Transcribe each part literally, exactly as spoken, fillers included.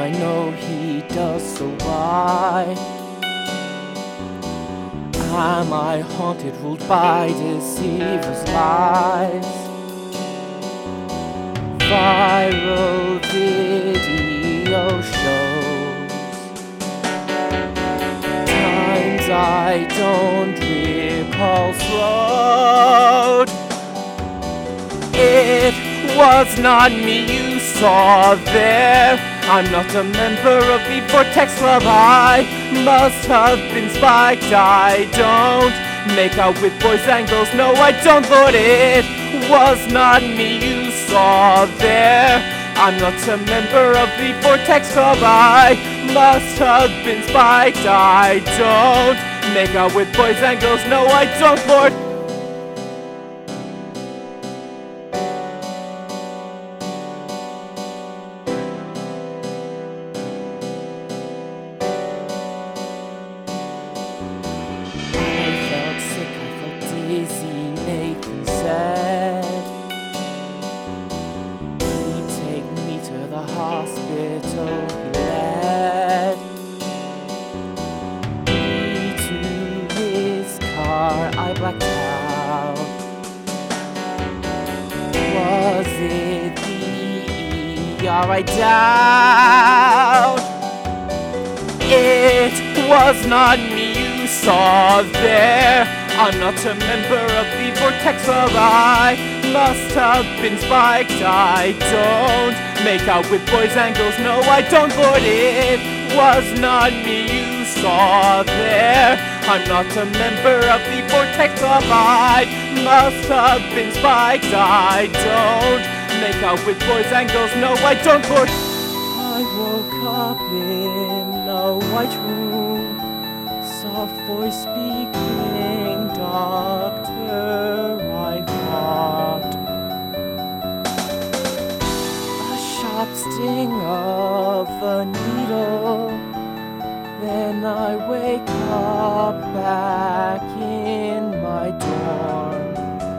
I know he does, so why am I haunted, ruled by deceivers' lies? Viral video shows times I don't recall slowed. It was not me you saw there. I'm not a member of the Vortex Club. I must have been spiked. I don't make out with boys and girls. No, I don't, Lord. It was not me you saw there. I'm not a member of the Vortex Club. I must have been spiked. I don't make out with boys and girls. No, I don't, Lord. Dizzy, Nathan said he'd take me to the hospital. He led me to his car. I blacked out. Was it the E R? I doubt. It was not me you saw there. I'm not a member of the Vortex Club. I must have been spiked. I don't make out with boys and girls. No, I don't, Lord. It was not me you saw there. I'm not a member of the Vortex Club. I must have been spiked. I don't make out with boys and girls. No, I don't, Lord. I woke up in a white room, soft voice speaking, doctor, I thought. A sharp sting of a needle. Then I wake up back in my dorm.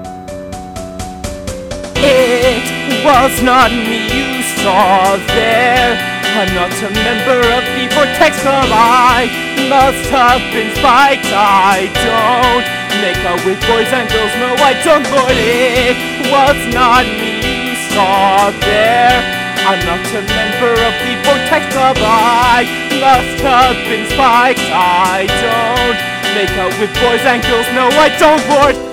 It was not me you saw there. I'm not a member of the Vortex Club. I must have been spiked. I don't make out with boys and girls. No, I don't, Lord. It was not me you saw there. I'm not a member of the Vortex Club. I must have been spiked. I don't make out with boys and girls. No, I don't, Lord.